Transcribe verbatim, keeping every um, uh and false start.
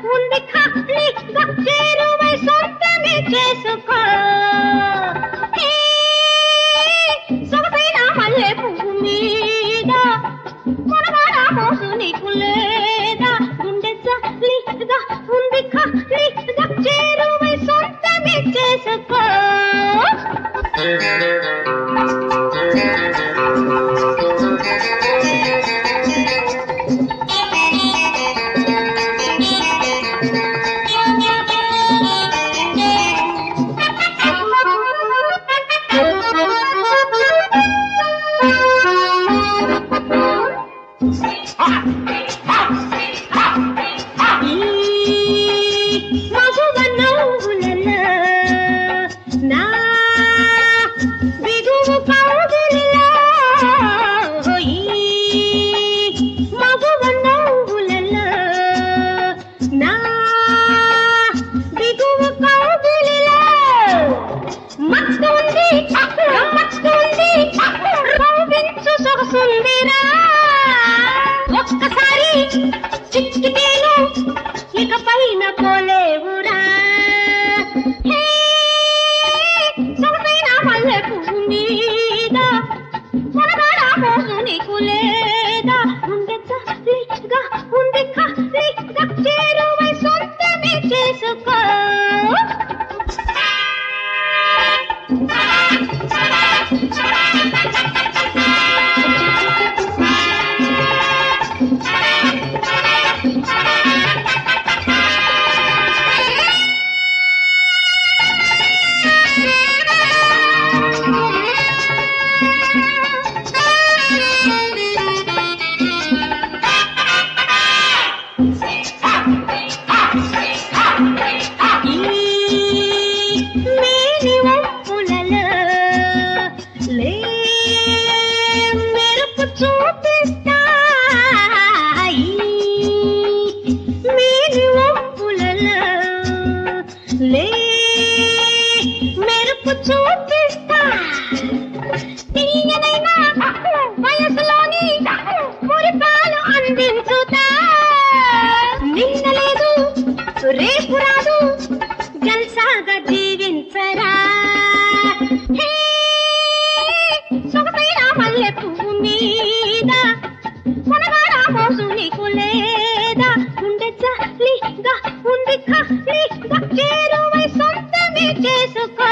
ఉంది ఖాళీగా చేరువై సొంతమే చేసుకో సొగసైన మల్లె పువ్వు మీద మొనగాడ మోసు నీకు లేదా గుండె జాలిగా ఉంది ఖాళీగా చేరువై సొంతమే చేసుకో ఒక్కసారి చిక్కితేను ఇక పైన పోలేవురా సొగసైన మల్లె పువ్వు మీద మొనగాడ మోసు నీకు లేదా గుండె జాలిగా ఉంది ఖాళీగా చేరువై సొంతమే చేసుకో మెరుపు చూపిస్తా తీయనైనా వయసులోని మురిపాలు అందించుతా నిన్న లేదు రేపు రాదు జల్సాగా జీవించరా సొగసైన మల్లె పువ్వు మీద మొనగాడ మోసు నీకు లేదా గుండె జాలిగా ఉంది ఖాళీగా చేరువై సొంతమే చేసుకో